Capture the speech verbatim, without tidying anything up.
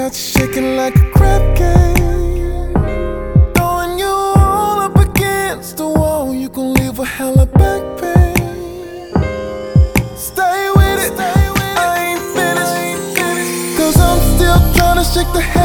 got you shaking like a crap game. Throwing you all up against the wall, you gon' leave a hella back pain. Stay with it, I ain't finished, cause I'm still tryna shake the